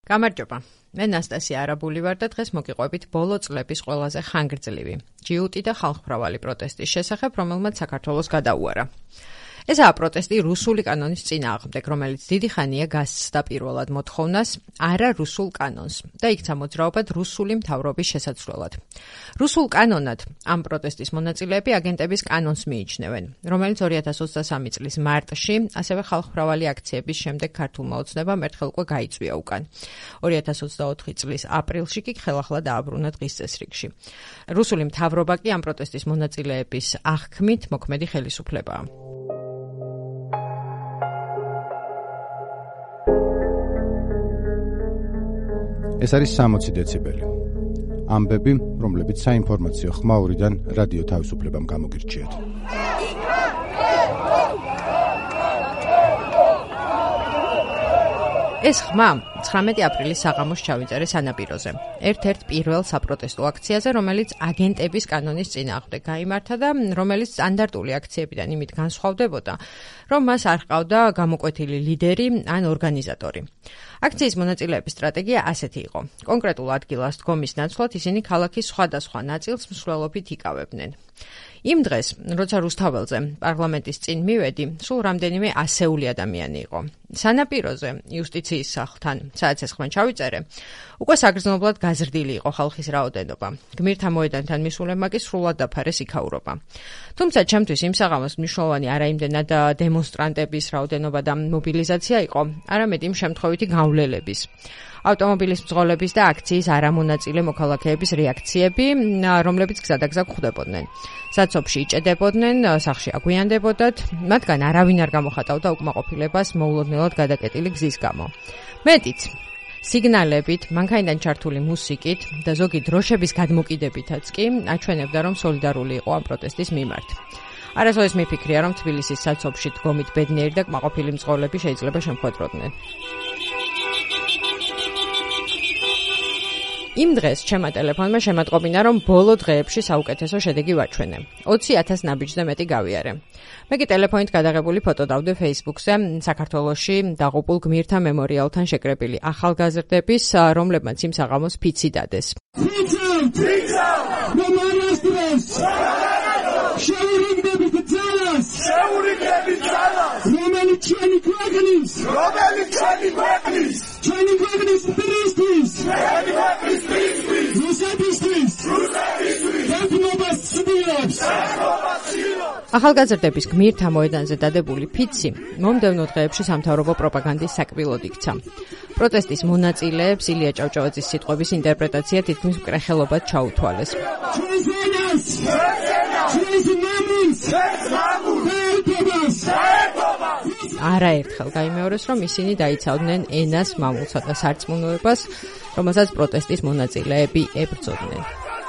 გამარჯობა. მე ნასტასია არაბული ვარ და დღეს მოგიყვებით ბოლო წლების ყველაზე ხანგრძლივი ჯიუტი და ხალხმრავალი პროტესტის შესახებ, რომელმაც საქართველოს გადაუარა. ესაა პროტესტი რუსული კანონის წინააღმდეგ, რომელიც დიდი ხანია გასცდა პირველად მოთხოვნას არა რუსულ კანონს და იქცა მოძრაობად რუსული მთავრობის შესაცვლელად. რუსულ კანონად ამ პროტესტის მონაწილეები აგენტების კანონს მიიჩნევენ, რომელიც 2023 წლის მარტში, ასევე ხალხმრავალი აქციების შემდეგ ქართულმა ოცნებამ ერთხელ უკვე გაიწვია უკან. 2024 წლის აპრილში კი ხელახლა დააბრუნა დღის წესრიგში. რუსული მთავრობა კი ამ პროტესტის მონაწილეების აღქმით მოქმედი ხელისუფლებაა. ეს არის 60 დეციბელი. ამბები, რომლებიც საინფორმაციო ხმაურიდან რადიო თავისუფლებამ გამოგირჩიათ. ეს ხმა 19 აპრილის საღამოს ჩავიწერე სანაპიროზე. ერთ-ერთ პირველ საპროტესტო აქციაზე, რომელიც აგენტების კანონის წინააღმდეგ გაიმართა და რომელიც სტანდარტული აქციებიდან იმით განსხვავდებოდა, რომ მას არ ჰყავდა გამოკვეთილი ლიდერი ან ორგანიზატორი. აქციის მონაწილეების სტრატეგია ასეთი იყო. კონკრეტულ ადგილას დგომის ნაცვლად ისინი ქალაქის სხვადასხვა ნაწილს მსვლელობით იკავებდნენ. იმ დღეს, როცა რუსთაველზე პარლამენტის წინ მივედი, სულ რამდენიმე ასეული ადამიანი იყო. სანაპიროზე, იუსტიციის სახლთან, სადაც ეს ხმა ჩავიწერე, უკვე საგრძნობლად გაზრდილი იყო ხალხის რაოდენობა. გმირთა მოედანთან მისულებმა კი სრულად დაფარეს იქაურობა. თუმცა ჩემთვის იმ საღამოს მნიშვნელოვანი არა იმდენად დემონსტრანტების რაოდენობა და მობილიზაცია იყო, არამედ იმ შემთხვევითი გავლელების. ავტომობილის მძღოლების და აქციის არამონაწილე მოქალაქეების რეაქციები, რომლებიც გზადაგზა გვხვდებოდნენ. საცობში იჭედებოდნენ, სახლში აგვიანდებოდათ, მათგან არავინ არ გამოხატავდა უკმაყოფილებას მოულოდნელად გადაკეტილი გზის გამო. მეტიც, სიგნალებით, მანქანიდან ჩართული მუსიკით და ზოგი დროშების გადმოკიდებითაც კი აჩვენებდა, რომ სოლიდარული იყო ამ პროტესტის მიმართ. არასოდეს მიფიქრია, რომ თბილისის საცობში დგომით ბედნიერი და კმაყოფილი მძღოლები შეიძლება შემხვედროდნენ. იმ დღეს ჩემმა ტელეფონმა შემატყობინა, რომ ბოლო დღეებში საუკეთესო შედეგი ვაჩვენე. 20,000 ნაბიჯზე მეტი გავიარე. მე კი ტელეფონით გადაღებული ფოტო დავდე Facebook-ზე საქართველოში დაღუპულ გმირთა მემორიალთან შეკრებილი ახალგაზრდების, რომლებმაც იმ საღამოს ფიცი დადეს. ახალგაზრდების გმირთა მოედანზე დადებული ფიცი მომდევნო დღეებში სამთავრობო პროპაგანდის საკბილოდ იქცა. პროტესტის მონაწილეებს ილია ჭავჭავაძის სიტყვების ინტერპრეტაცია თითქმის მკრეხელობად ჩაუთვალეს. არაერთხელ გაიმეორეს, რომ ისინი დაიცავდნენ ენას, მამულსა და სარწმუნოებას, რომელსაც პროტესტის მონაწილეები ებრძოდნენ.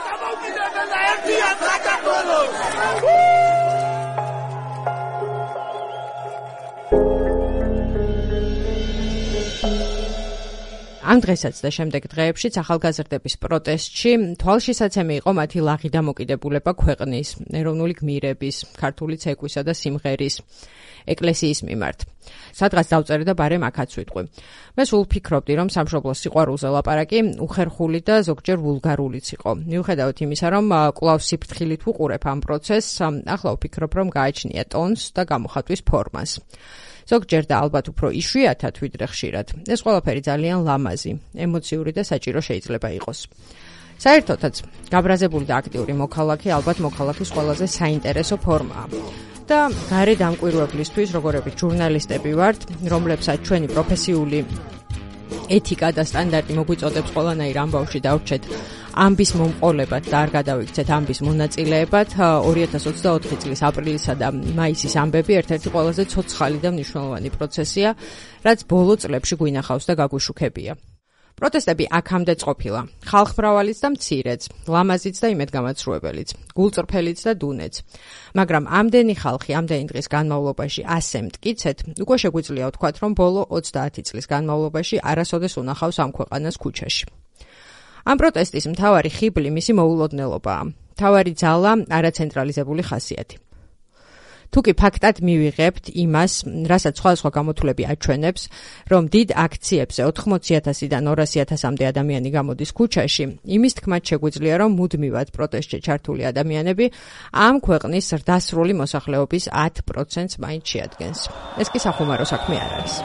ამ დღესაც და შემდეგ დღეებშიც ახალგაზრდების პროტესტში თვალშისაცემი იყო მათი ლაღი დამოკიდებულება ქვეყნის, ეროვნული გმირების, ქართული ცეკვისა და სიმღერის, ეკლესიის მიმართ. სადღაც დავწერე და ბარემ აქაც ვიტყვი. მე სულ ვფიქრობდი, რომ სამშობლოს სიყვარულზე ლაპარაკი უხერხული და ზოგჯერ ვულგარულიც იყო. მიუხედავად იმისა, რომ კვლავ სიფრთხილით ვუყურებ ამ პროცესს, ახლა ვფიქრობ, რომ გააჩნია ტონს და გამოხატვის ფორმას. ზოგჯერ და ალბათ უფრო იშვიათად ვიდრე ხშირად. ეს ყველაფერი ძალიან ლამაზი, ემოციური და საჭირო შეიძლება იყოს. საერთოდაც, გაბრაზებული და აქტიური მოქალაქე ალბათ მოქალაქის ყველაზე საინტერესო ფორმაა. და გარე დამკვირვებლისთვის, როგორებიც ჟურნალისტები ვართ, რომლებსაც ჩვენი პროფესიული ეთიკა და სტანდარტი მოგვიწოდებს ყველანაირ ამბავში დავრჩეთ ამბის მომყოლებად და არ გადავიქცეთ ამბის მონაწილეებად. 2024 წლის აპრილისა და მაისის ამბები ერთ-ერთი ყველაზე ცოცხალი და მნიშვნელოვანი პროცესია, რაც ბოლო წლებში გვინახავს და გაგვიშუქებია. პროტესტები აქამდეც ყოფილა, ხალხმრავალიც და მცირეც, ლამაზიც და იმედგამაცრუებელიც, გულწრფელიც და დუნეც. მაგრამ ამდენი ხალხი, ამდენი დღის განმავლობაში ასე მტკიცეთ, უკვე შეგვიძლია ვთქვათ, რომ ბოლო 30 წლის განმავლობაში არასოდეს უნახავს ამ ქვეყანას ქუჩაში. ამ პროტესტის მთავარი ხიბლი მისი მოულოდნელობაა, მთავარი ძალა არაცენტრალიზებული ხასიათი. თუკი ფაქტად მივიღებთ იმას, რასაც სხვადასხვა გამოთვლები აჩვენებს, რომ დიდ აქციებზე 80,000-დან 200,000-მდე ადამიანი გამოდის ქუჩაში, იმის თქმაც შეგვიძლია, რომ მუდმივად პროტესტში ჩართული ადამიანები ამ ქვეყნის ზრდასრული მოსახლეობის 10%-ს მაინც შეადგენს. ეს კი სახუმარო საქმე არ არის.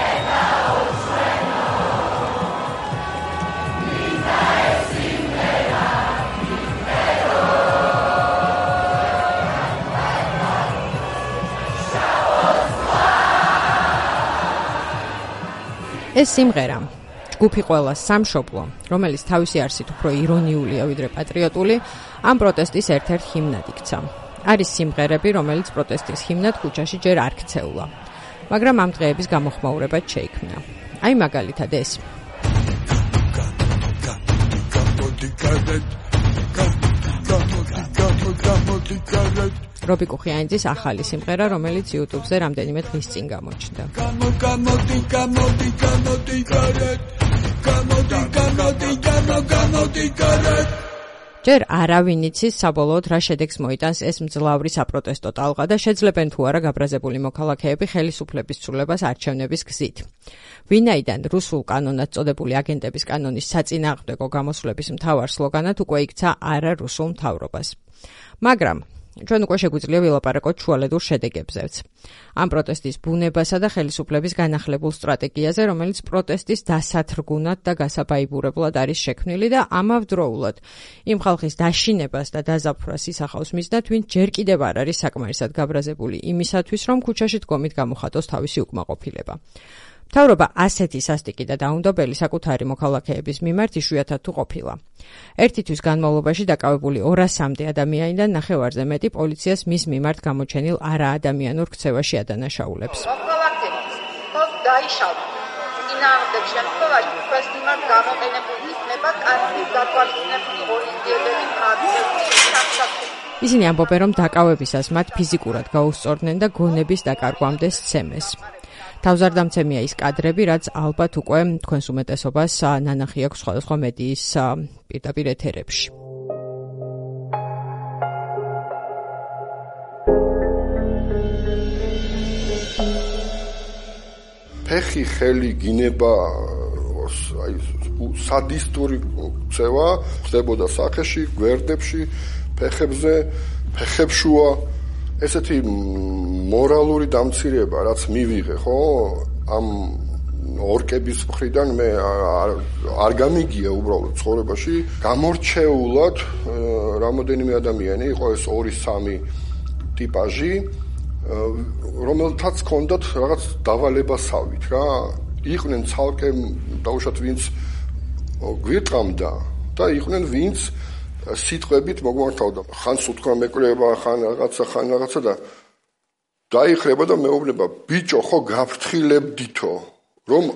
ეს სიმღერა, ჯგუფი ყველას სამშობლო, რომელიც თავისი არსით უფრო ირონიულია ვიდრე პატრიოტული, ამ პროტესტის ერთ-ერთ ჰიმნად იქცა. არის სიმღერები, რომელიც პროტესტის ჰიმნად ქუჩაში ჯერ არ ქცეულა, მაგრამ ამ დღეების გამოხმაურებად შეიქმნა. აი მაგალითად ეს. რობი კუხიანიძის ახალი სიმღერა, რომელიც YouTube-ზე რამდენიმე დღის წინ გამოჩნდა. ჯერ არავინ იცის საბოლოოდ რა შედეგს მოიტანს ეს მძლავრი საპროტესტო ტალღა და შეძლებენ თუ არა გაბრაზებული მოქალაქეები ხელისუფლების ცვლილებას არჩევნების გზით. ვინაიდან რუსულ კანონად წოდებული აგენტების კანონის საწინააღმდეგო გამოსვლების მთავარ სლოგანად უკვე იქცა არა რუსულ მთავრობას. მაგრამ ჩვენ უკვე შეგვიძლია ვილაპარაკოთ შუალედურ შედეგებზეც. ამ პროტესტის ბუნებასა და ხელისუფლების განახლებულ სტრატეგიაზე, რომელიც პროტესტის დასათრგუნად და გასაბაიბურებლად არის შექმნილი და ამავდროულად იმ ხალხის დაშინებას და დაზაფხვრას ისახავს მისდათ, ვინც ჯერ კიდევ არ არის საკმარისად გაბრაზებული იმისათვის, რომ ქუჩაში დგომით გამოხატოს თავისი უკმაყოფილება. მთავრობა ასეთი სასტიკი და დაუნდობელი საკუთარი მოქალაქეების მიმართ იშვიათად თუ ყოფილა. ერთი თვის განმავლობაში დაკავებული 200-მდე ადამიანიდან ნახევარზე მეტი პოლიციას მის მიმართ გამოჩენილ არაადამიანურ ქცევაში ადანაშაულებს. მოქალაქეებს თავს დაიშალა. წინააღმდეგ შემთხვევაში თქვენს მიმართ გამოყენებული იქნება კანონით გათვალისწინებული ორიენტირებული ფაქტები სამსახური. ისინი ამბობენ, რომ დაკავებისას მათ ფიზიკურად გაუსწორდნენ და გონების დაკარგვამდე სცემეს. თავზარდამცემია ის კადრები, რაც ალბათ უკვე თქვენს უმეტესობას ნანახი აქვს სხვადასხვა მედიის პირდაპირ ეთერებში. ფეხი ხელი გინება აი სადისტური ქცევა ხდებოდა სახეში, გვერდებში, ფეხებზე, ფეხებშუა ესეთი მორალური დამცირება, რაც მივიღე, ხო? ამ ორკების მხრიდან მე არ გამიგია უბრალოდ ცხოვრებაში. გამორჩეულად რამოდენიმე ადამიანი იყო, ეს 2-3 ტიპაჟი, რომელთაც ჰქონდათ რაღაც დავალებასავით, რა. იყვნენ ცალკე დაუშვათ ვინც გვიტყამდა და იყვნენ ვინც სიტყვებით მოგმართავდა. ხან სუთქვა მეკვლება, ხან რაღაცა და დაიხრება და მეუბნება, ბიჭო, ხო გაფრთხილებდითო, რომ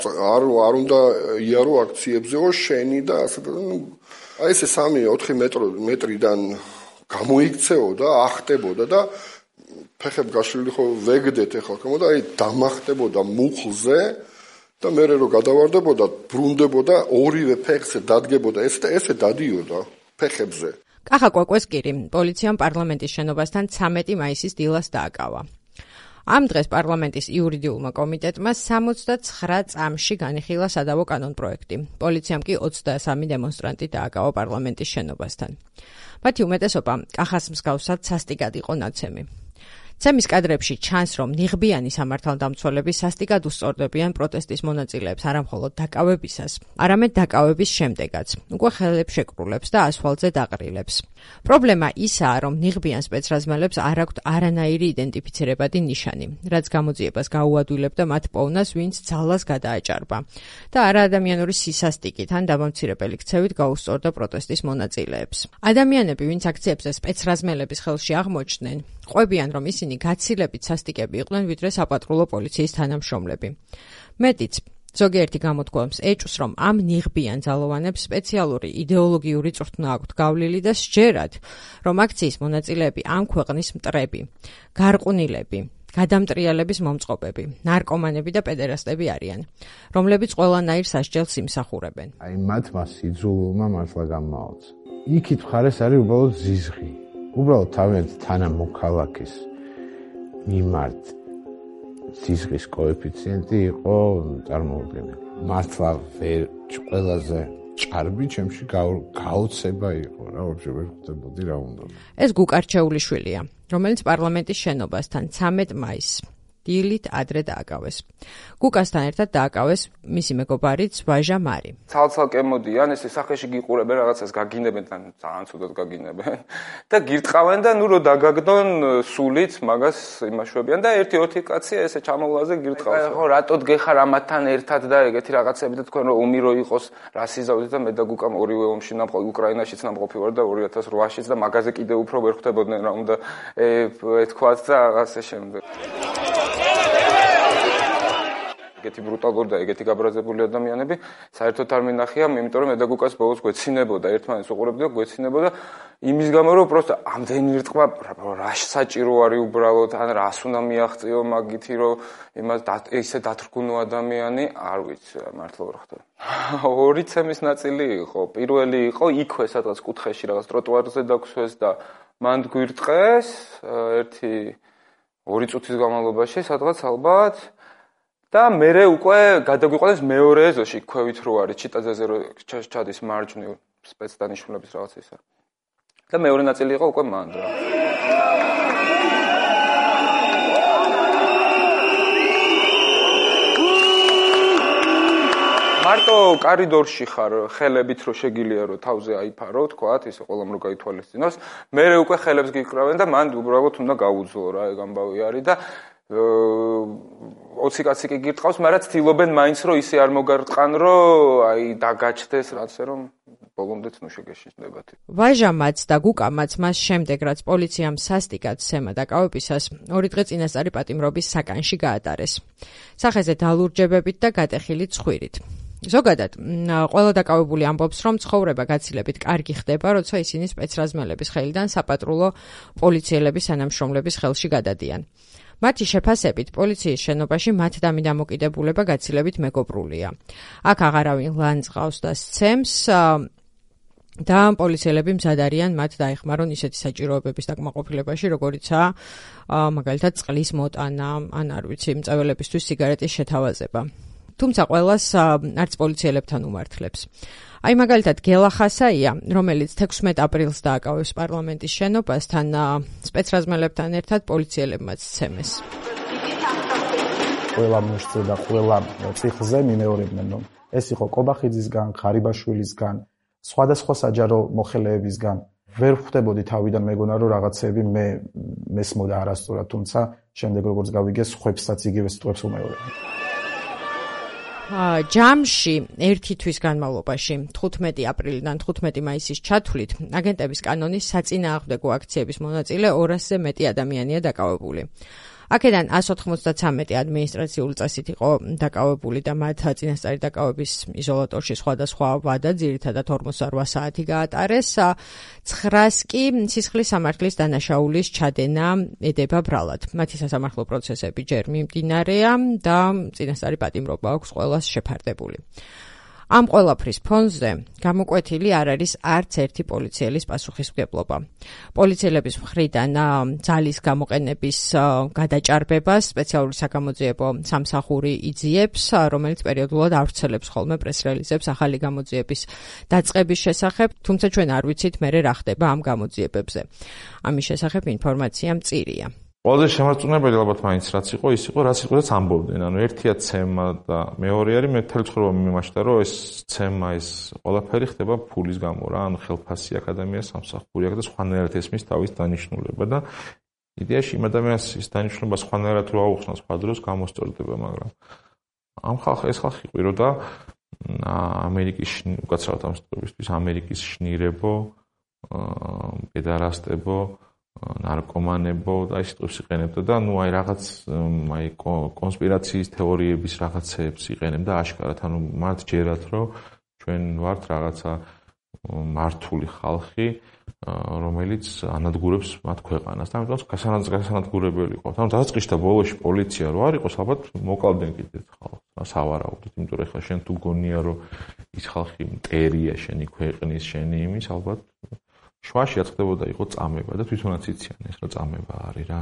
არ უნდა იარო აქციებზეო შენი და ასე და აი ესე 3-4 მეტრიდან გამოიქცეოდა, ახტებოდა და ფეხებ გაშლილი ხო ვეგდეთ ახლა ხომ და აი დამახტებოდა მუხლზე და მე რო გადავარდებოდა, ბრუნდებოდა, ორივე ფეხზე დადგებოდა, ესე დადიოდა ფეხებზე. კახა კვაკვესკირი პოლიციამ პარლამენტის შენობასთან 13 მაისის დილას დააკავა. ამ დღეს პარლამენტის იურიდიულმა კომიტეტმა 69 წამში განიხილა სადავო კანონპროექტი. პოლიციამ კი 23 დემონსტრანტი დააკავა პარლამენტის შენობასთან. მათი უმეტესობა კახას მსგავსად სასტიკად იყო ნაცემი. ცემის კადრებში ჩანს, რომ ნიღბიანი სამართალდამცველები სასტიკად უსწორდებიან პროტესტის მონაწილეებს არამხოლოდ დაკავებისას, არამედ დაკავების შემდეგაც, უკვე ხელებს შეკრულებს და ასფალტზე დაყრილებს. პრობლემა ისაა, რომ ნიღბიან სპეცრაზმელებს არ აქვთ არანაირი იდენტიფიცირებადი ნიშანი, რაც გამოძიებას გაუადვილებდა მათ პოვნას, ვინც ძალას გადააჭარბა და არაადამიანური სისასტიკით ან დამამცირებელი ქცევით გაუსწორდა პროტესტის მონაწილეებს. ადამიანები, ვინც აქციებზე სპეცრაზმელების ხელში აღმოჩნდნენ, ყვებიან, რომ ისინი გაცილებით სასტიკები იყვნენ, ვიდრე საპატრულო პოლიციის თანამშრომლები. მეტიც, ზოგიერთი გამოთქვამს ეჭვს, რომ ამ ნიღბიან ძალოვანებს სპეციალური იდეოლოგიური წვრთნა აქვთ გავლილი და სჯერათ, რომ აქციის მონაწილეები ამ ქვეყნის მტრები, გარყვნილები, გადამტრიალების მომწყობები, ნარკომანები და პედერასტები არიან, რომლებიც ყველანაირ სასჯელს იმსახურებენ. აი მათმა სიძულულმა მართლა გამაოცა. იქით მხარეს არის უბრალოდ ზიზღი. უბრალოდ თავიანთ თანამოქალაქის მიმართ სისხლის კოეფიციენტი იყო წარმოუდგენელი. მართლა ვერ ყველაზე ჭარბი ჩემში გაოცება იყო რა, ვაფშე ვერ ხვდებოდი რა უნდა. ეს გუკარჩეული შვილია, რომელიც პარლამენტის შენობასთან 13 მაისს დილით ადრე დააკავეს. გუკასთან ერთად დააკავეს მისი მეგობარიც ვაჟა მარი. ცალ-ცალკე მოდიან, ესე სახეში გიყურებენ, რაღაცას გაგინებენ და ძალიან ცუდად გაგინებენ და გირტყავენ და ნუ რო დაგაგდონ სულით მაგას იმაშვებიან და ერთი კაცი ესე ჩამოვლაზე გირტყავს. ხო, რატოდ გეხარ ამათთან ერთად და ეგეთი რაღაცები და თქვენ რომ ომი რო იყოს, რა სიზავდით და მე და გუკამ ორივე ომში ნამყოფი, უკრაინაშიც ნამყოფი ვარ და 2008-ში და მაგაზე კიდევ უფრო ვერ ხვდებოდნენ რა უნდა ეთქვათ და რაღაცე შემდეგ. ეგეთი ბრუტალური და ეგეთი გაბრაზებული ადამიანები საერთოდ არ მინახია, იმიტომ რომ მე და გუკას ბოლოს გვეცინებოდა, ერთმანეთს უყურებდა, გვეცინებოდა იმის გამო რომ პროსტა ამდენი რტყვა რა საჭირო არის უბრალოდ, ან რას უნდა მიაღწიო მაგითი რომ იმას ისე დათრგუნო ადამიანი, არ ვიცი, მართლა ვერ ხვდები. ორი ცემის ნაწილი იყო, პირველი იყო იქვე სადღაც კუთხეში რაღაც ტროტუარზე დაგვსვეს და მან გვირტყეს ერთი 2 წუთის განმავლობაში სადღაც ალბათ და მერე უკვე გადაგვიყვანეს მეორე ეზოში, ქვევით რო არის ჩიტაძეზე რო ჩადის მარჯვნივ სპეცდანიშნულების რაღაც ისა. და მეორე ნაწილი იყო უკვე მან რა. მარტო კორიდორში ხარ, ხელებით რო შეგილია რო თავზე აიფარო, თქვათ, ისე ყველამ რო გაითვალისწინოს, მერე უკვე ხელებს გიკრავენ და მან უბრალოდ უნდა გაუძლო რა, ეგ ამბავი არის და 20 კაცი კი გირტყავს, მაგრამ ცდილობენ მაინც რომ ისე არ მოგარტყან, რომ აი დაგაჩდეს რაღაცე რომ ბოლომდეც ნუ შეგეშინდებათ. ვაჟამაც და გუკამაც მას შემდეგ რაც პოლიციამ სასტიკად სცემა დაკავებისას 2 დღე წინასწარი პატიმრობის საკანში გაატარეს. სახეზე დალურჯებებით და გატეხილი ცხვირით. ზოგადად, ყველა დაკავებული ამბობს, რომ ცხოვრება გაცილებით კარგი ხდება, როცა ისინი სპეცრაზმელების ხელიდან საპატრულო პოლიციელების თანამშრომლების ხელში გადადიან. მათი შეფასებით, პოლიციის შენობაში მათ დამოკიდებულება გაცილებით მეგობრულია. აქ აღარავინ ლანძღავს და სცემს და პოლიციელები მზად არიან მათ დაეხმარონ ისეთი საჭიროებების დაკმაყოფილებაში, როგორიცაა მაგალითად წყლის მოტანა, ან არ ვიცი, მწველებისთვის სიგარეტის შეთავაზება. თუმცა ყველას არც პოლიციელებთან უმართლებს. აი მაგალითად გელა ხასაია, რომელიც 16 აპრილს დააკავეს პარლამენტის შენობასთან, სპეცრაზმელებთან ერთად პოლიციელებმაც სცემეს. ყველა მუშზე და ყველა ციხზე მიმეორებდნენ, რომ ეს იყო კობახიძისგან, ხარიბაშვილისგან, სხვადასხვა საჯარო მოხელეებისგან. ვერ ხვდებოდი თავიდან მეგონა რომ რაღაცები მესმოდა არასწორად, თუმცა შემდეგ როგორც გავიგე, სხვებსაც იგივე სიტყვებს უმეორებდნენ. ჯამში 1 თვის განმავლობაში 15 აპრილიდან 15 მაისის ჩათვლით აგენტების კანონის საწინააღმდეგო აქციების მონაწილე 200-ზე მეტი ადამიანია დაკავებული. აქედან 193 ადმინისტრაციული წესით იყო დაკავებული და მათ წინასწარი დაკავების იზოლატორში სხვადასხვა ვადა, ძირითადად 48 საათი გაატარეს. 9-ს კი სისხლის სამართლის დანაშაულის ჩადენა ედება ბრალად. მათი სასამართლო პროცესები ჯერ მიმდინარეა და წინასწარი პატიმრობა აქვს ყველას შეფარდებული. ამ ყველაფრის ფონზე გამოკვეთილი არ არის არც ერთი პოლიციელის პასუხისმგებლობა. პოლიციელების მხრიდან ძალის გამოყენების გადაჭარბებას სპეციალური საგამოძიებო სამსახური იძიებს, რომელიც პერიოდულად ავრცელებს ხოლმე პრეს-რელიზებს ახალი გამოძიების დაწყების შესახებ, თუმცა ჩვენ არ ვიცით მერე რა ხდება ამ გამოძიებებზე. ამის შესახებ ინფორმაცია მწირია. ყველაზე შემარწმუნებელი ალბათ მაინც რაც იყო, ის იყო, რაც იყვნენ ამბობდნენ. ანუ ერთია ცემა და მეორე არის მე მთელი ცხოვრება მიმაჩნდა, რომ ეს ცემა, ეს ყველაფერი ხდება ფულის გამო რა, ანუ ხელფასი აკადემია სამსახური აქვს და სხვანაირად ესმის თავის დანიშნულება და იდეაში იმ ადამიანს ის დანიშნულება სხვანაირად რო აუხსნა სხვა დროს გამოსწორდება, მაგრამ ამ ეს ხალხი ყვიროდა ამერიკის უკაცრავად ამ სტუპისთვის ამერიკის შნირებო, პედარასტებო, ნარკომანებო და ის სიტყვებს იყენებდა და ნუ აი რაღაც აი კონსპირაციის თეორიების რაღაცებს იყენებდა აშკარად, ანუ მათ ჯერათ რომ ჩვენ ვართ რაღაცა მართული ხალხი, რომელიც ანადგურებს მათ ქვეყანას. და ამიტომ გასანადგურებელი ყავთ. ანუ დაწყიშდა ბოლოში პოლიცია რო არ იყოს, ალბათ მოკლავდნენ კიდეც ხალხს, სავარაუდოდ, იმიტომ რომ ეხლა შენ თუ გონია რომ ის ხალხი მტერია შენი ქვეყნის, შენი იმის, ალბათ შვაში რაც ხდებოდა იყო წამება და თვითონაც იციან ეს რა წამება არის რა.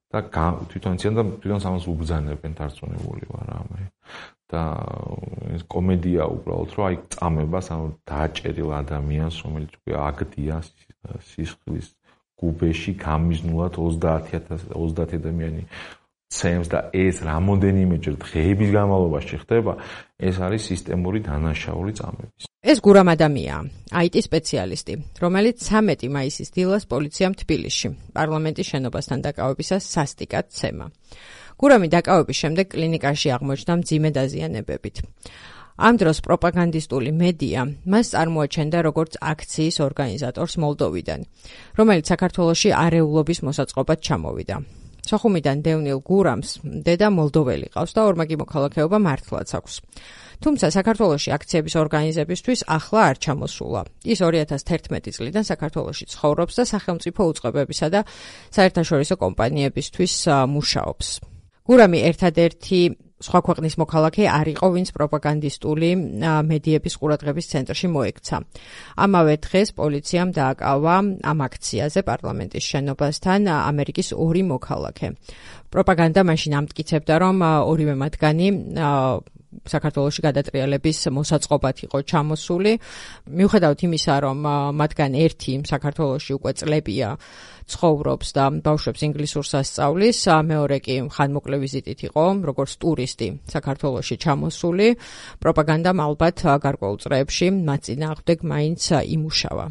და თვითონ იციან და თვითონ ამას უბრძანებენ, დარწმუნებული ვარ ამე. და ეს კომედია უბრალოდ რომ აი წამებას ანუ დააჭერილ ადამიანს, რომელიც უკვე აგდია სისხლის გუბეში გამიზნულად 30 ადამიანი ცემს და ეს რამოდენიმეჯერ დღეების განმავლობაში ხდება, ეს არის სისტემური დანაშაული წამების. ეს გურამ ადამიანია, IT სპეციალისტი, რომელიც 13 მაისის დილას პოლიციამ თბილისში პარლამენტის შენობასთან დაკავებისას სასტიკად ცემა. გურამი დაკავების შემდეგ კლინიკაში აღმოჩნდა მძიმე დაზიანებებით. ამ დროს პროპაგანდისტული მედია მას წარმოაჩენდა როგორც აქციის ორგანიზატორს მოლდოვიდან, რომელიც საქართველოში არეულობის მოსაწყობად ჩამოვიდა. სოხუმიდან დევნილ გურამს დედა მოლდოველი ყავს და ორმაგი მოქალაქეობა მართლაც აქვს. თუმცა საქართველოში აქციების ორგანიზებისთვის ახლა არ ჩამოსულა. ის 2011 წლიდან საქართველოში ცხოვრობს და სახელმწიფო უწყებებისა და საერთაშორისო კომპანიებისთვის მუშაობს. გურამი ერთადერთი სხვა ქვეყნის მოქალაქე არ იყო, ვინც პროპაგანდისტული მედიების ყურადღების ცენტრში მოექცა. ამავე დღეს პოლიციამ დააკავა ამ აქციაზე პარლამენტის შენობასთან ამერიკის 2 მოქალაქე. პროპაგანდა მაშინ ამტკიცებდა, რომ ორივე მათგანი საქართველოში გადატრიალების მოსაწყობად იყო ჩამოსული. მიუხედავად იმისა, რომ მათგან ერთი საქართველოში უკვე წლებია ცხოვრობს და ბავშვებს ინგლისურს ასწავლის, მეორე კი ხანმოკლე ვიზიტით იყო, როგორც ტურისტი საქართველოში ჩამოსული. პროპაგანდამ ალბათ გარკვეულ წრეებში მათ წინააღმდეგ მაინც იმუშავა.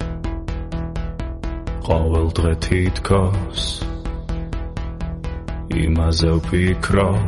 ყოველ დღე თითქოს იმაზე ვფიქრობ,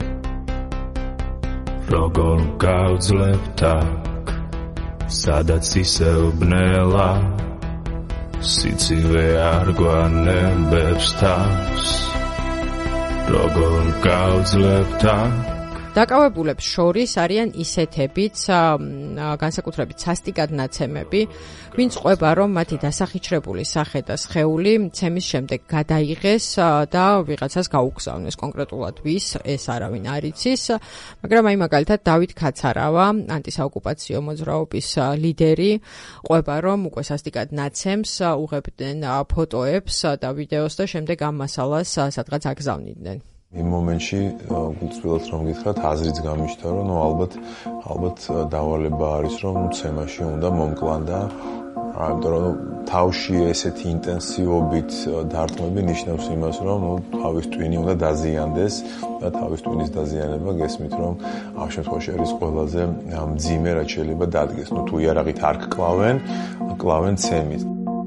როგორ გავძლებ აქ, სადაც ისევ ბნელა სიცივე არ გვანებებს თავს, როგორ გავძლებ აქ. დაკავებულებს შორის არიან ისეთებიც, განსაკუთრებით სასტიკად ნაცემები, ვინც ყვება, რომ მათი დასახიჩრებული სახე და სხეული ცემის შემდეგ გადაიღეს და ვიღაცას გაუგზავნეს. კონკრეტულად ვის, ეს არავინ არ იცის, მაგრამ აი მაგალითად დავით ქაცარავა, ანტისაოკუპაციო მოძრაობის ლიდერი, ყვება, რომ უკვე სასტიკად ნაცემს უღებდნენ ფოტოებს და ვიდეოს და შემდეგ ამ მასალას სადღაც აგზავნიდნენ. იმ მომენტში გულწრფელად რომ გითხრათ, აზრიც გამიშთა, რომ ალბათ დავალება არის, რომ ცემაში უნდა მომკლან და იმიტომ რომ თავში ესეთი ინტენსივობით დარტყმები ნიშნავს იმას, რომ თავის ტვინი უნდა დაზიანდეს და თავის ტვინის დაზიანება გესმით, რომ ამ შემთხვევაში არის ყველაზე მძიმე, რაც შეიძლება დადგეს. თუ იარაღით არ კლავენ ცემის.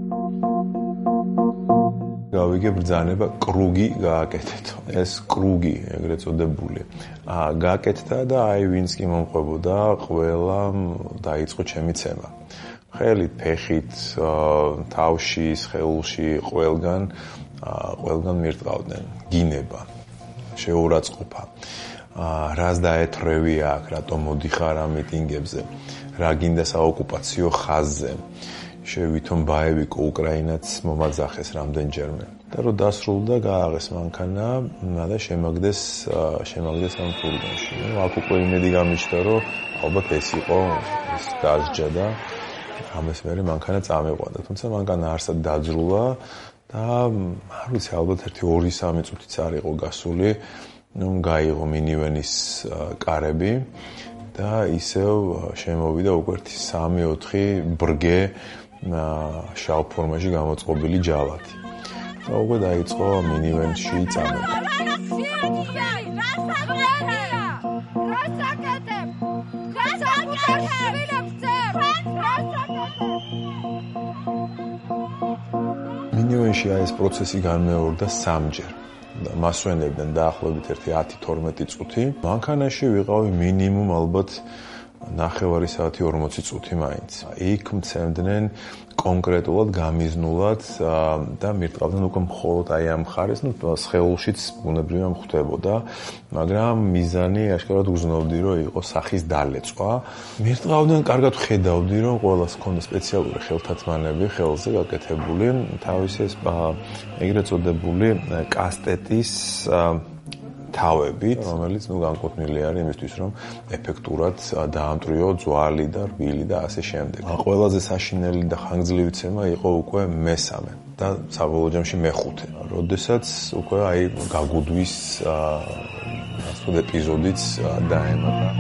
გავიგე ბრძანება კრუგი გააკეთეთო. ეს კრუგი ეგრეთ წოდებული გააკეთა და აი ვინც კი მომყვებოდა, ყველა დაიწყო ჩემი ცემა. ხელით, ფეხით, თავში, სხეულში, ყველგან მირტყავდნენ. გინება, შეურაცხყოფა. რას დაეთრევი აქ, რატომ მოდიხარ ამ მიტინგებზე, რა გინდა საოკუპაციო ხაზზე. ვითომ ბაევიკო უკრაინაც მომაძახეს რამდენჯერმე და რომ დასრულდა გააღეს მანქანა და შემაგდეს ამ ფურგონში. აქ უკვე იმედი გამიჩნდა, რომ ალბათ ეს იყო ეს დასჯა და ამას მერე მანქანა წამეყვანდა. თუმცა მანქანა არსად დაძრულა და არ ვიცი, ალბათ 1-2-3 წუთიც არ იყო გასული, გაიღო მინივენის კარები და ისევ შემოვიდა უკვე 3-4 ბრგე შავ ფორმაში გამოწყობილი ჯალათი. და უკვე დაიწყო მინივენში წამება. მინივენში ეს პროცესი განმეორდა 3-ჯერ. მასვენებდნენ დაახლოებით 10-12 წუთი. მანქანაში ვიყავი მინიმუმ ალბათ 9 საათი 40 წუთი მაინც. იქ მცემდნენ კონკრეტულად გამიზნულად და მირტყავდნენ უკვე მხოლოდ აი ამ ხარეს, სხეულშიც ბუნებრივია ხდებოდა, მაგრამ მიზანი ашკარად უზნობდი, რომ იყო სახის დალეწვა. მირტყავდნენ, კარგად ხედავდი, რომ ყველას ჰქონდა სპეციალური ხელთათმანები ხელზე გაკეთებული, თავის ეს ეგრეთ წოდებული კასტეტის თავებით, რომელიც განკუთვნილი არის იმისთვის, რომ ეფექტურად დაამტვრიო ძვალი და რბილი და ასე შემდეგ. ყველაზე საშინელი და ხანგრძლივი ცემა იყო უკვე მესამე და საბოლოო ჯამში მეხუთე. როდესაც უკვე გაგუდვის ასეთ ეპიზოდიც დაემატა.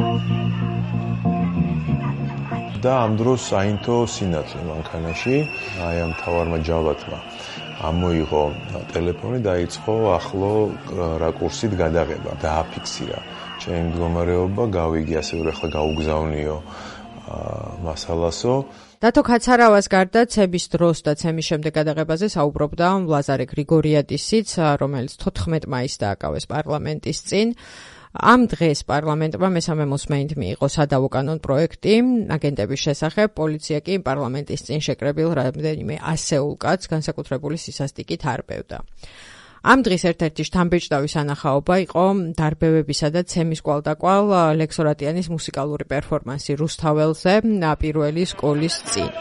და ამ დროს აინთო სინათლე მანქანაში, ამ თავარმა ჯავათმა ამოიღო ტელეფონი, დაიწყო ახლო რაკურსით გადაღება, დააფიქსირა ჩემი მდგომარეობა, გავიგი ასე რომ ახლა გაუგზავნიო მასალასო. დათო ქაცარავას გარდა ცების დროს და ცემის შემდეგ გადაღებაზე საუბრობდა ლაზარე გრიგორიადისიც, რომელიც 14 მაისს დააკავეს პარლამენტის წინ. ამ დღეს პარლამენტმა მესამე მოსმენით მიიღო სადავო კანონ პროექტი აგენტების შესახებ, პოლიცია კი პარლამენტის წინ შეკრებილ რამდენიმე ასეულ კაცს განსაკუთრებული სისასტიკით არბევდა. ამ დღის ერთ-ერთი შთამბეჭდავი სანახაობა იყო დარბევებისა და ცემის კვალდაკვალ ლექს ორატიანის მუსიკალური პერფორმანსი რუსთაველზე პირველი სკოლის წინ.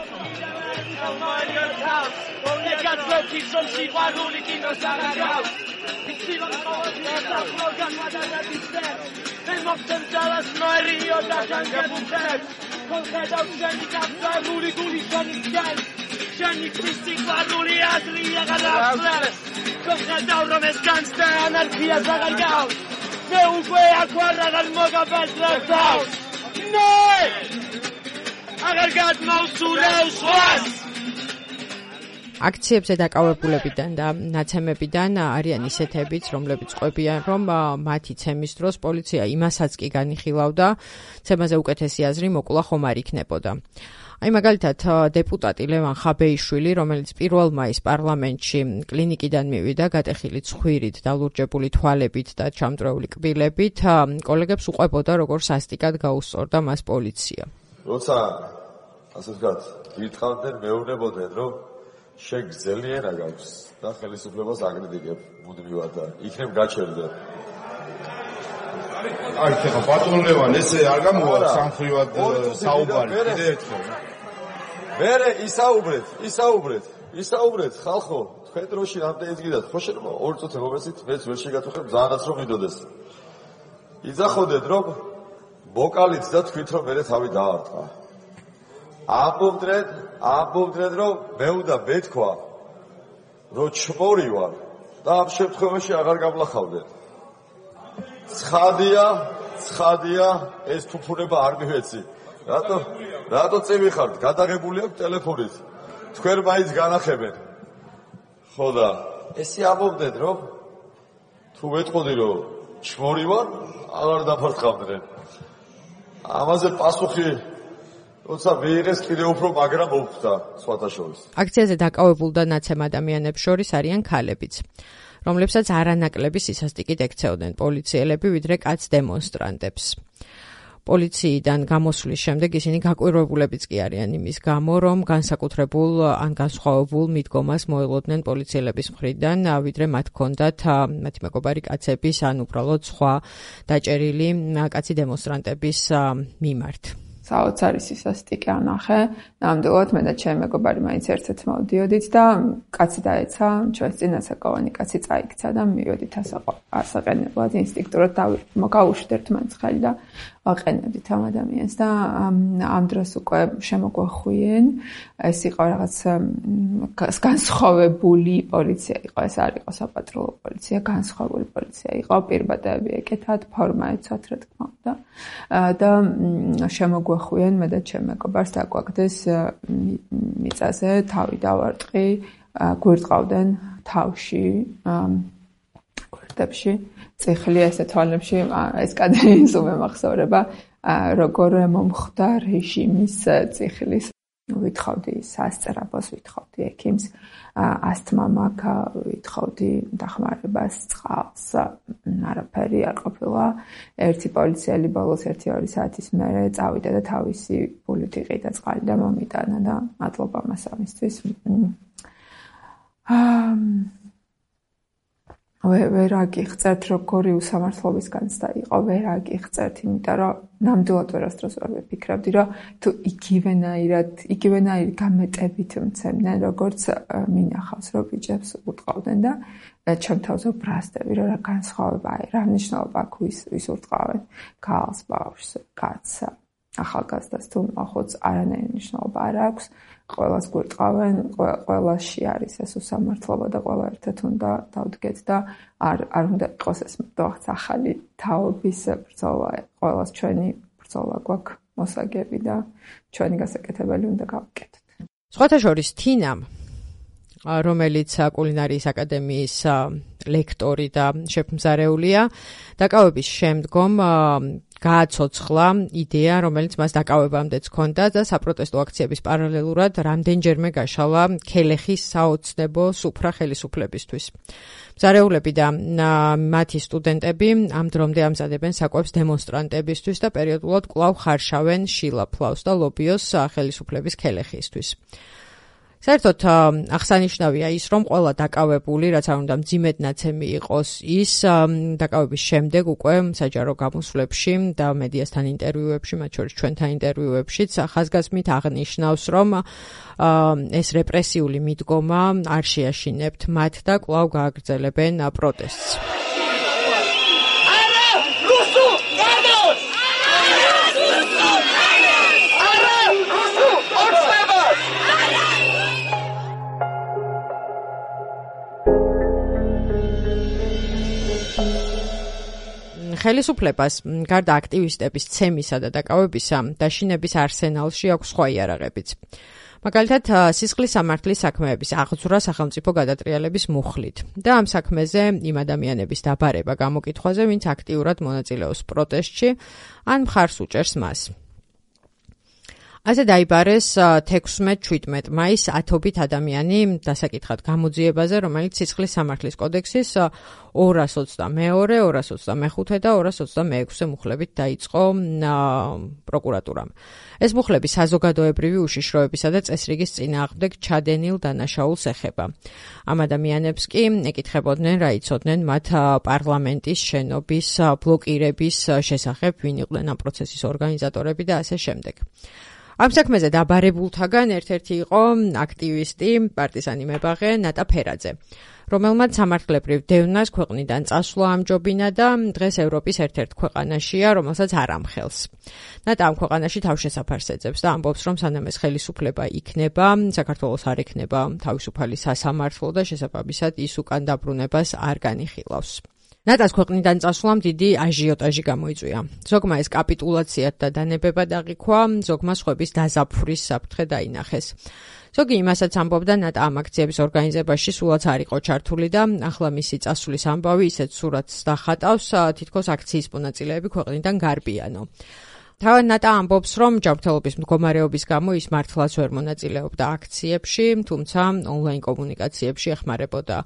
Jenny Christi Guaruli Adria Galafles Congadau Romes Ganste Anarchia Zagargau Neugue Aquarra del Moga Beltrau Noi Agargat Mausuleus Was აქციებზე დაკავებულებიდან და ნაცემებიდან არიან ისეთებიც, რომლებიც ყვებიან, რომ მათი ცემის დროს პოლიცია იმასაც კი განიხილავდა, ცემაზე უკეთესი აზრი მოკლა ხომ არ იქნებოდა. აი მაგალითად დეპუტატი ლევან ხაბეიშვილი, რომელიც 1 მაისს პარლამენტში კლინიკიდან მივიდა გატეხილი ცხვირით, დალურჯებული თვალებით და ჩამწრეული კბილებით, კოლეგებს უყვებოდა, როგორ სასტიკად გაუსწორდა მას პოლიცია. როცა ასე ვთქვათ, ვითხოვდნენ, მეუბნებოდნენ, რომ შეგძელიერა გაქვს და ხელისუფლებას აკრიტიკებ მუდმივად და იქნებ გაჩერდე. აი ხა ბატონ ლევან ესე არ გამოვა სამხრივად საუბარი კიდე ერთხელ. მერე ისაუბრეთ ხალხო, თქვენ დროში რამდენი გიდათ, ხო შეიძლება 2 წუთი მომესით, მეც ვერ შეგატუხებ ძალადაც რომ მიდოდეს. იძახოდეთ რომ ვოკალით და თქვით რომ მერე თავი დაარტყა. ამბობდნენ რომ მე უნდა მეთქვა რომ ჩმორი ვარ და ამ შემთხვევაში აღარ გამლახავდნენ. ცხადია ეს თუფუნება არ მივეცი. რატო წევი ხართ? გადაღებული აქვს ტელეფონით. თქვენ მაინც განახებენ. ხო და ესე ამბობდნენ რომ თუ ვეთყოდი რომ ჩმორი ვარ, აღარ დაფართხავდნენ. ამაზე პასუხი როცა მიიღეს კიდე უფრო მაგრამ მოვხვდა სხვათა შორის. აქციაზე დაკავებულ და ნაცემ ადამიანებს შორის არიან ქალებიც, რომლებსაც არანაკლები სისასტიკით ექცეოდნენ პოლიციელები, ვიდრე კაც დემონსტრანტებს. პოლიციიდან გამოსვლის შემდეგ ისინი გაკვირვებულებიც კი არიან იმის გამო, რომ განსაკუთრებულ ან განსხვავებულ მიდგომას მოელოდნენ პოლიციელების მხრიდან, ვიდრე მათ ჰქონდათ მათი მეგობარი კაცების ან უბრალოდ სხვა დაჭერილი კაცი დემონსტრანტების მიმართ. საოცარი სისასტიკე ანახე. ნამდვილად მე და ჩემი მეგობარი მაინც ერთ-ერთ მოვდიოდით და კაცი დაეცა, ჩვენს წინასაკავანი კაცი წაიქცა და მივედით ასაყენებლად ინსტინქტურად გავუშვდით მან ხელი და ვაყენებდით ამ ადამიანს და ამ დროს უკვე შემოგვახვიენ. ეს იყო რაღაც განსხვავებული პოლიცია იყო, ეს არ იყო საპატრულო პოლიცია, განსხვავებული პოლიცია იყო, პირბადეები ეკეთათ, ფორმა ეცვათ, რა თქმა უნდა. და შემოგვახვიენ მე და ჩემი მეგობარს დაგვაგდეს მიწაზე, თავი დავარტყი, გვირტყავდნენ თავში, გვერდებში, წიხლი ესე თვალებში, ეს კადრი სულ მახსოვრება, როგორ მომხდა რეჟიმის წიხლის. ვითხოვდი სასწრაფოს, ვითხოვდი ექიმს, ასთმა მაქვს, ვითხოვდი დახმარებას, წყალს, არაფერი არ ყოფილა. ერთი პოლიციელი ბოლოს 1-2 საათის მერე წავიდა და თავისი ბულით იყიდა წყალი და მომიტანა და მადლობა მას ამისთვის. ვერ აგიღწევთ როგორი უსამართლობის განცდა იყო, ვერ აგიღწევთ, იმიტომ რომ ნამდვილად ვერასდროს ვერ ვიფიქრებდი, რომ თუ იგივენაირი გამეტებით მცემდნენ, როგორც მინახავს, რომ ბიჭებს უტყავდნენ და ჩემ თავზე ვბრასდები, რომ რა განსხვავება, რა მნიშვნელობა აქვს ვის უტყავენ, ქალს, ბავშვს, კაცს, ახალგაზრდას თუ ახოც არანაირი მნიშვნელობა არ აქვს. ყველას გვირტყავენ, ყველასში არის ეს უსამართლობა და ყველა ერთად უნდა დავდგეთ და არ უნდა იყოს ეს რაღაც ახალი თაობის ბრძოლა. ყველას ჩვენი ბრძოლა გვაქვს მოსაგები და ჩვენი გასაკეთებელი უნდა გავაკეთოთ. სხვათა შორის თინამ, რომელიც კულინარიის აკადემიის ლექტორი და შეფმზარეულია, დაკავების შემდგომ გააცოცხლა იდეა, რომელიც მას დაკავებამდეც ჰქონდა და საპროტესტო აქციების პარალელურად რამდენჯერმე გაშალა ქელეხის საოცნებო სუფრა ხელისუფლებისთვის. მზარეულები და მათი სტუდენტები ამ დრომდე ამზადებენ საკვებს დემონსტრანტებისთვის და პერიოდულად კვლავ ხარშავენ შილაფლავს და ლობიოს ხელისუფლების ქელეხისთვის. საერთოდ აღსანიშნავია ის, რომ ყველა დაკავებული, რაც არ უნდა მძიმედ ნაცემი იყოს, ის დაკავების შემდეგ უკვე საჯარო გამოსვლებში და მედიასთან ინტერვიუებში, მათ შორის ჩვენთან ინტერვიუებშიც ხაზგასმით აღნიშნავს, რომ ეს რეპრესიული მიდგომა არ შეაშინებთ მათ და კვლავ გააგრძელებენ პროტესტს. ხელისუფლებას გარდა აქტივისტების ცემისა და დაკავებისა დაშინების არსენალში აქვს სხვა იარაღებიც. მაგალითად, სისხლის სამართლის საქმეების აღძვრა სახელმწიფო გადატრიალების მუხლით და ამ საქმეზე იმ ადამიანების დაბარება გამოკითხვაზე, ვინც აქტიურად მონაწილეობს პროტესტში, ან მხარს უჭერს მას. ასე დაიბარეს 16-17 მაისს 10-ობით ადამიანი დასაკითხად გამოძიებაზე, რომელიც სისხლის სამართლის კოდექსის 222, 225 და 226 მუხლებით დაიწყო პროკურატურამ. ეს მუხლები საზოგადოებრივი უშიშროებისა და წესრიგის წინააღმდეგ ჩადენილ დანაშაულს ეხება. ამ ადამიანებს კი ეკითხებოდნენ, რა იცოდნენ მათ პარლამენტის შენობის ბლოკირების შესახებ, ვინ იყვნენ ამ პროცესის ორგანიზატორები და ასე შემდეგ. ამ საქმეზე დაბარებულთაგან ერთ-ერთი იყო აქტივისტი, პარტიზანი მებაღე ნატა ფერაძე, რომელმაც სამართლებრივ დევნას ქვეყნიდან წასვლა ამჯობინა და დღეს ევროპის ერთ-ერთ ქვეყანაშია, რომელსაც არ ამხელს. ნატა ამ ქვეყანაში თავშესაფარს ეძებს და ამბობს, რომ სანამ ეს ხელისუფლება იქნება, საქართველოს არ ექნება თავისუფალი სასამართლო და შესაბამისად ის უკან დაბრუნებას არ განიხილავს. ნატას ქვეყნიდან წასვლამ დიდი აჟიოტაჟი გამოიწვია. ზოგმა ეს კაპიტულაციად და დანებებად აღიქვა, ზოგმა სხვების დაზაფხვის საფრთხე დაინახეს. ზოგი იმასაც ამბობდა, ნატა ამ აქციების ორგანიზებაში სულაც არ იყო ჩართული და ახლა მისი წასვლის ამბავი ისეთ სურათს დახატავს, თითქოს აქციის მონაწილეები ქვეყნიდან გარბიანო. თავად ნატა ამბობს, რომ ჯანმრთელობის მდგომარეობის გამო ის მართლაც ვერ მონაწილეობდა აქციებში, თუმცა ონლაინ კომუნიკაციებში ეხმარებოდა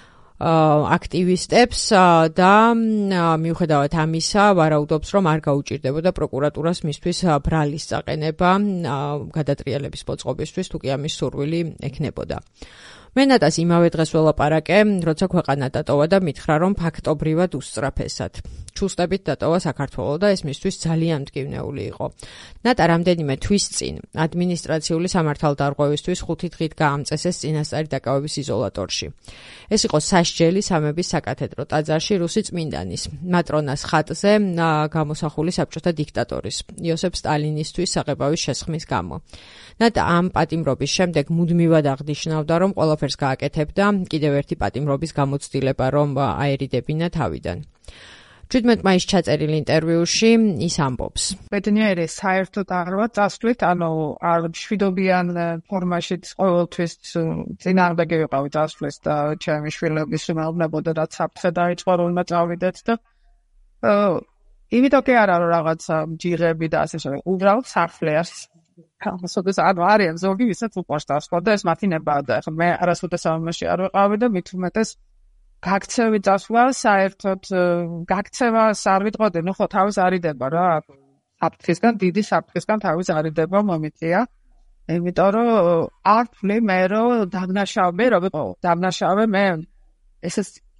აქტივისტებს და მიუხედავად ამისა ვარაუდობს, რომ არ გაუჭირდებოდა პროკურატურას მისთვის ბრალის წაყენება გადატრიალების მოწყობისთვის, თუ კი ამის სურვილი ექნებოდა. მე ნატას იმავე დღეს ველაპარაკე, როცა ქვეყანა დატოვა და მითხრა, რომ ფაქტობრივად უსწრაფესად. ჩუსტებით დატოვა საქართველო და ეს მისთვის ძალიან მტკივნეული იყო. ნატა რამდენიმე თვის წინ ადმინისტრაციული სამართალდარღვევისთვის 5 დღით გაამწესეს წინასწარი დაკავების იზოლატორში. ეს იყო სასჯელი სამების საკათედრო ტაძარში რუსი წმინდანის, მატრონას ხატზე გამოსახული საბჭოთა დიქტატორის, იოსებ სტალინისთვის საღებავის შესხმის გამო. ნატა ამ პატიმრობის შემდეგ მუდმივად აღნიშნავდა, რომ ყველაფერს გააკეთებდა, კიდევ ერთი პატიმრობის გამოცდილება რომ აერიდებინა თავიდან. 17 მაისს ჩაწერილ ინტერვიუში ის ამბობს. ბედნიერი საერთოდ არ ვარ წასვლით, ანუ არ მშვიდობიან ფორმაშიც ყოველთვის წინააღმდეგი ვიყავი წასვლის და ჩემი შვილების უმალნებოდა და საფრთხე დაიწყო რომ უნდა წავიდეთ და იმიტომ კი არა რომ რაღაცა ჯიღები და ასე შემდეგ, უბრალოდ საფლეას ამასოდეს არიან ზოგი ვისაც უყვარს დასვლა და ეს მათი ნება და ახლა მე არასოდეს ამაში არ ვიყავი და მით უმეტეს გაქცევი წასვლა საერთოდ გაქცევას არ ვიტყოდი, ნუ ხო თავის არიდება რა. საფრთხისგან, დიდი საფრთხისგან თავის არიდება მომიწია. იმიტომ რომ არ ვთვლი მე რომ დაბნაშავე, რომ ვიყო. დაბნაშავე მე ესეც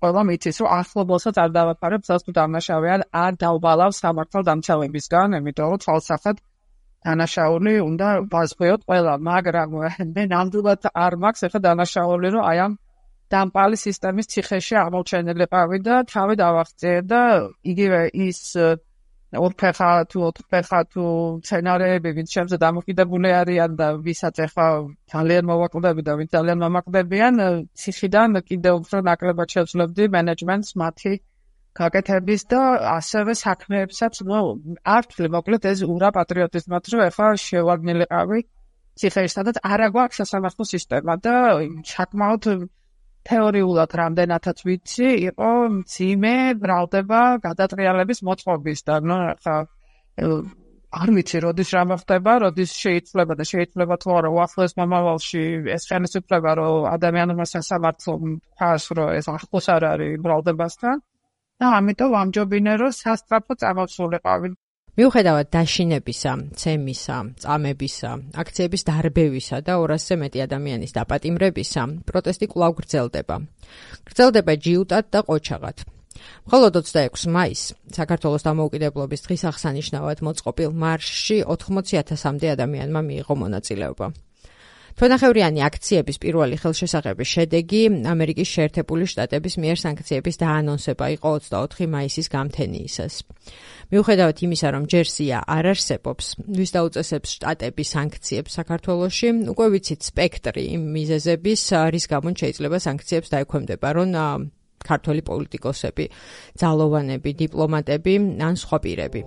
ყველა მიცის, რომ ახლობელსაც არ დავაფარებ, თავს თუ დამნაშავეა, არ დავბალავ სამართალდამცავებისგან, იმიტომ რომ თვალსახად დანაშაული უნდა ბაზღვიოთ ყველა, მაგრამ მე ნამდვილად არ მაქვს ახლა დანაშაული, რომ აი ამ დამპალი სისტემის ციხეში აღმოჩენილიყავი და თავი დავახციე და იგივე ის ორფეხა თუ სცენარეები, ვინც შემზე დამოკიდებული არიან და ვისაც ახლა ძალიან მოვაკლდები და ვინც ძალიან მომაკლდებიან, ციხიდან კიდევ უფრო ნაკლებად შევძლებდი მენეჯმენტს მათი გაკეთების და ასევე საქმეებსაც, არ ვთვლი, მოკლედ ეს ურა პატრიოტიზმად, რომ ახლა შევაგნილიყავი ციხეში, სადაც არ აგვაქვს სასამართლო სისტემა და საკმაოდ თეორიულად რამდენადაც ვიცი, იყო მძიმე ბრალდება გადატრიალების მოწყობის და ახლა არ ვიცი, როდის რა მოხდება, როდის შეიძლება და შეიძლება თუ არა უახლოეს მომავალში ეს ხელისუფლება, რომ ადამიანურმა სასამართლომ ფას, რომ ეს ახლოს არ არის ბრალდებასთან და ამიტომ ვამჯობინე, რომ სასწრაფო წამოსულიყავი. მიუხედავად დაშინებისა, ცემისა, წამებისა, აქციების დარბევისა და 200-ზე მეტი ადამიანის დაპატიმრებისა, პროტესტი კვლავ გრძელდება. გრძელდება ჯიუტად და ყოჩაღად. მხოლოდ 26 მაისს, საქართველოს დამოუკიდებლობის დღის აღსანიშნავად მოწყობილ მარშში 80,000-მდე ადამიანმა მიიღო მონაწილეობა. თვენახევრიანი აქციების პირველი ხელშესახების შედეგი ამერიკის შეერთებული შტატების მიერ სანქციების დაანონსება იყო 24 მაისის გამთენიისას. მიუხედავად იმისა, რომ ჯერსია არ არსებობს, ვის დაუწესებს შტატები სანქციებს საქართველოში, უკვე ვიცით სპექტრი იმ მიზეზების, რის გამო შეიძლება სანქციებს დაექვემდება, რომ ქართველი პოლიტიკოსები, ძალოვანები, დიპლომატები ან სხვა პირები.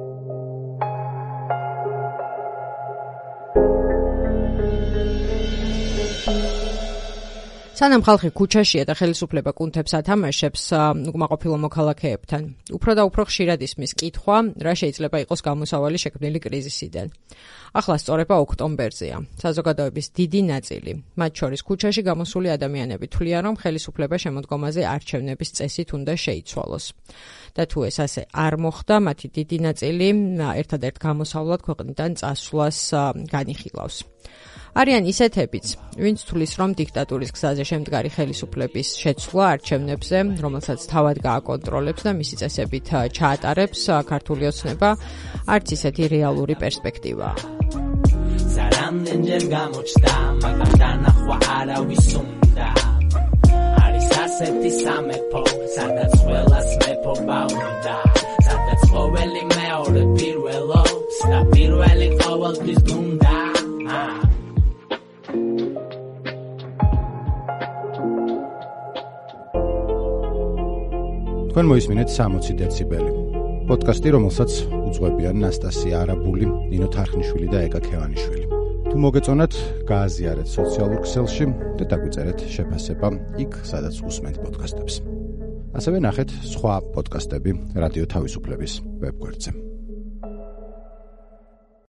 სანამ ხალხი ქუჩაშია და ხელისუფლება კუნთებს ათამაშებს უკმაყოფილო მოქალაქეებთან, უფრო და უფრო ხშირად ისმის კითხვა, რა შეიძლება იყოს გამოსავალი შექმნილი კრიზისიდან. ახლა სწორება ოქტომბერზეა. საზოგადოების დიდი ნაწილი, მათ შორის ქუჩაში გამოსული ადამიანები თვლიან, რომ ხელისუფლება შემოდგომაზე არჩევნების წესით უნდა შეიცვალოს. და თუ ეს ასე არ მოხდა, მათი დიდი ნაწილი ერთადერთ გამოსავლად ქვეყნიდან წასვლას განიხილავს. არიან ისეთებიც, ვინც თulis რომ დიქტატურის გზაზე შემდგარი ხელისუფლების შეცვლა არჩევნებზე, რომელსაც თავად გააკონტროლებს და მისი წესებით ჩაატარებს ქართული ოცნება, არც ისეთი რეალური პერსპექტივაა. სარამდენჯერ გამოჩნდა, მაგრამ დანახვა არავის უნდა. არის ასეთი სამეფო, სადაც ყველას მეფობა უნდა. სადაც ყოველი მეორე პირველობს და პირველი ყოველთვის დუმდა. თქვენ მოისმინეთ 60 დეციბელი. პოდკასტი, რომელსაც უძღვებიან ნასტასია არაბული, ნინო თარხნიშვილი და ეკა ქევანიშვილი. თუ მოგეწონათ, გააზიარეთ სოციალურ ქსელში და დაგვიწერეთ შეფასება იქ, სადაც უსმენთ პოდკასტებს. ასევე ნახეთ სხვა პოდკასტები რადიო თავისუფლების ვებგვერდზე.